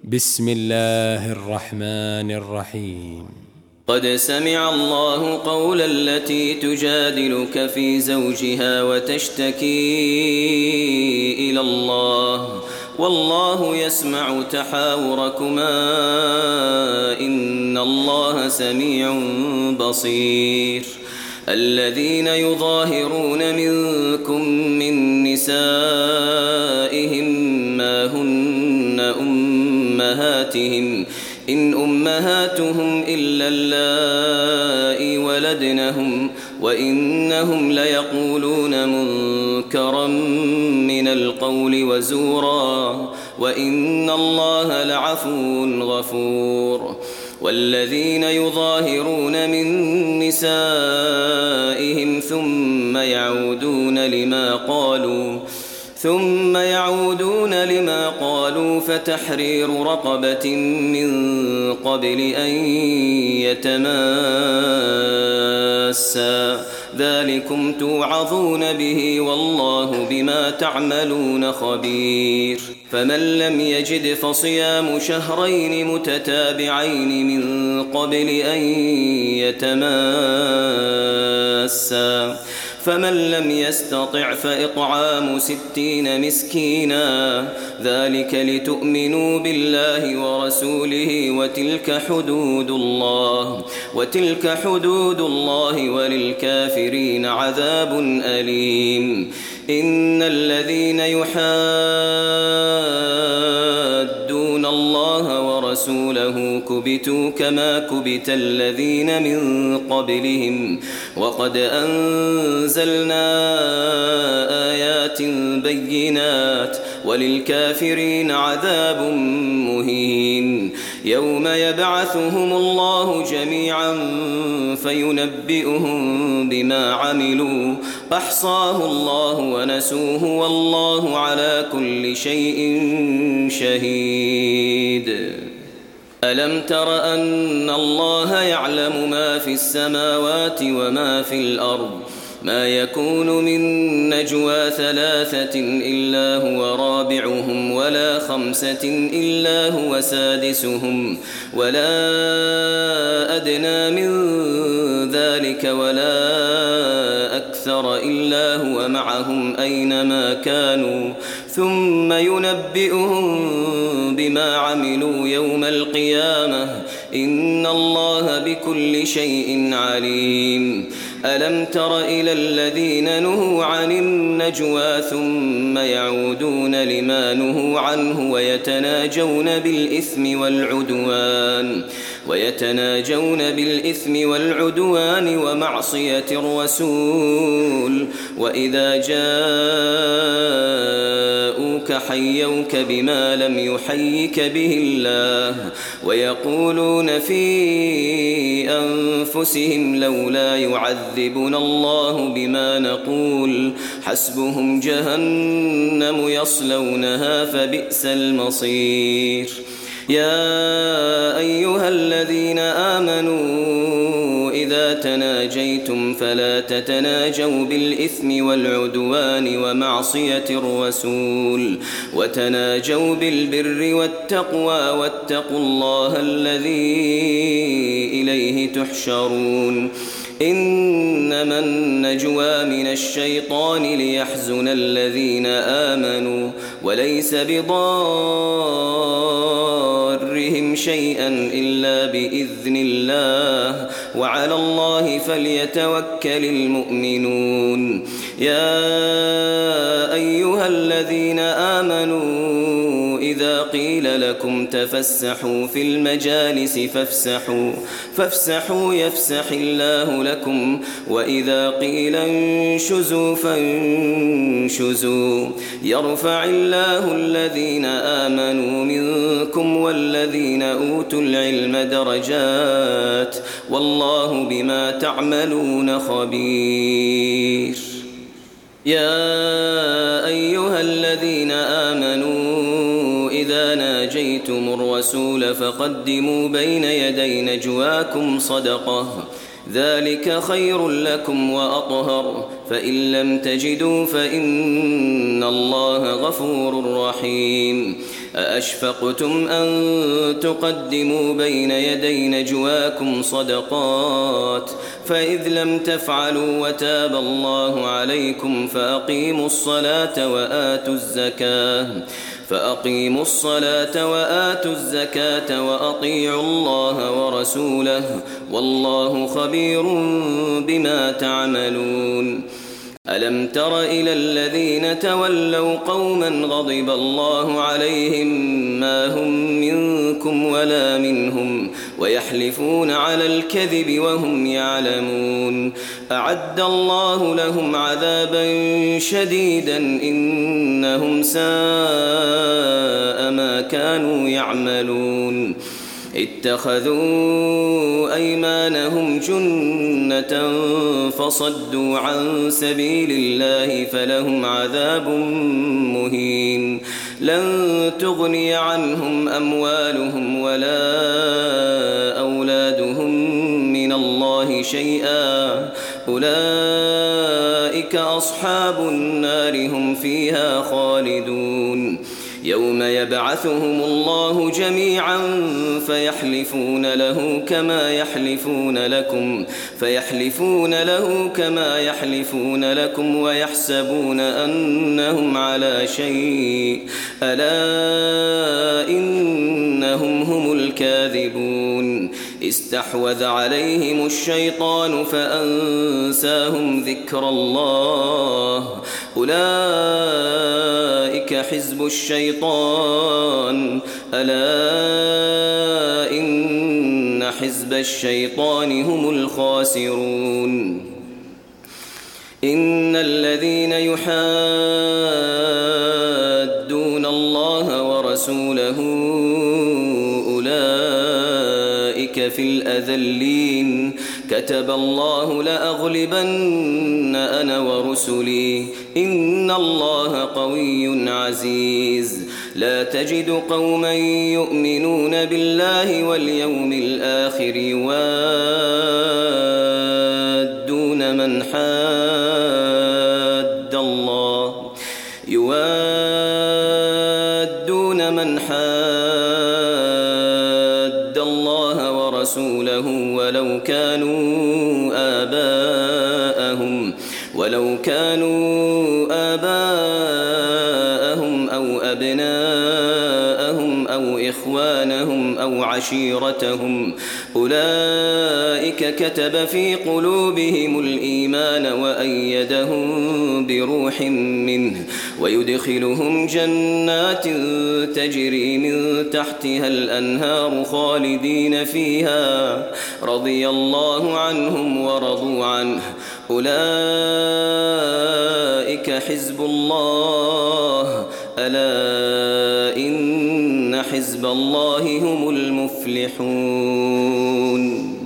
بسم الله الرحمن الرحيم. قد سمع الله قول التي تجادلك في زوجها وتشتكي إلى الله والله يسمع تحاوركما إن الله سميع بصير. الذين يظاهرون منكم من نسائهم ما هن أمهاتهم إن أمهاتهم إلا اللائي ولدنهم وإنهم ليقولون منكرا من القول وزورا وإن الله لعفو غفور. والذين يظاهرون من نسائهم ثم يعودون لما قالوا فتحرير رقبة من قبل أن يتماسا ذلكم توعظون به والله بما تعملون خبير. فمن لم يجد فصيام شهرين متتابعين من قبل أن يتماسا فمن لم يستطع فإطعام 60 مسكينا ذلك لتؤمنوا بالله ورسوله وتلك حدود الله وللكافرين عذاب أليم. إن الذين يحادون الله ورسوله كبتوا كما كبت الذين من قبلهم وقد أنزلنا آيات بينات وللكافرين عذاب مهين. يوم يبعثهم الله جميعا فينبئهم بما عملوا أحصاه الله ونسوه والله على كل شيء شهيد. ألم تر أن الله يعلم ما في السماوات وما في الأرض ما يكون من نجوى 3 إلا هو رابعهم ولا 5 إلا هو سادسهم ولا أدنى من ذلك ولا أكثر إلا هو معهم أينما كانوا ثم ينبئهم بما عملوا يوم القيامة إن الله بكل شيء عليم. ألم تر إلى الذين نهوا عن النجوى ثم يعودون لما نهوا عنه ويتناجون بالإثم والعدوان ومعصية الرسول وإذا جاءوك حيوك بما لم يحيك به الله ويقولون في أنفسهم لولا يعذبنا الله بما نقول حسبهم جهنم يصلونها فبئس المصير. يا أيها الذين آمنوا إذا تناجيتم فلا تتناجوا بالإثم والعدوان ومعصية الرسول وتناجوا بالبر والتقوى واتقوا الله الذي إليه تحشرون. إنما النجوى من الشيطان ليحزن الذين آمنوا وليس بضارهم شيئا إلا بإذن الله وعلى الله فليتوكل المؤمنون. يا أيها الذين آمنوا إذا قيل لكم تفسحوا في المجالس فافسحوا يفسح الله لكم وإذا قيل انشزوا فانشزوا يرفع الله الذين آمنوا منكم والذين أوتوا العلم درجات والله بما تعملون خبير. يا أيها الذين آمنوا إذا ناجيتم الرسول فقدموا بين يدي نجواكم صدقة ذلك خير لكم وأطهر فإن لم تجدوا فإن الله غفور رحيم. أأشفقتم أن تقدموا بين يدي نجواكم صدقات فإذ لم تفعلوا وتاب الله عليكم فأقيموا الصلاة وآتوا الزكاة وأطيعوا الله ورسوله والله خبير بما تعملون. ألم تر إلى الذين تولوا قوما غضب الله عليهم ما هم منكم ولا منهم ويحلفون على الكذب وهم يعلمون أعد الله لهم عذابا شديدا إنهم ساء ما كانوا يعملون. اتخذوا أيمانهم جنة فصدوا عن سبيل الله فلهم عذاب مهين لن تغني عنهم أموالهم ولا أولادهم من الله شيئا أولئك أصحاب النار هم فيها خالدون. يوم يبعثهم الله جميعا فيحلفون له كما يحلفون لكم ويحسبون أنهم على شيء ألا إنهم هم الكاذبون. استحوذ عليهم الشيطان فأنساهم ذكر الله أولئك حزب الشيطان ألا إن حزب الشيطان هم الخاسرون. إن الذين يحادون الله ورسوله أولئك في الأذلين كتب الله لأغلبن أنا ورسلي إن الله قوي عزيز. لا تجد قوما يؤمنون بالله واليوم الآخر يوادون من حاد الله ورسوله ولو كانوا آباءهم أو أبناءهم أو إخوانهم أو عشيرتهم أولئك كتب في قلوبهم الإيمان وأيدهم بروح منه ويدخلهم جنات تجري من تحتها الأنهار خالدين فيها رضي الله عنهم ورضوا عنه أولئك حزب الله ألا إن حزب الله هم المفلحون.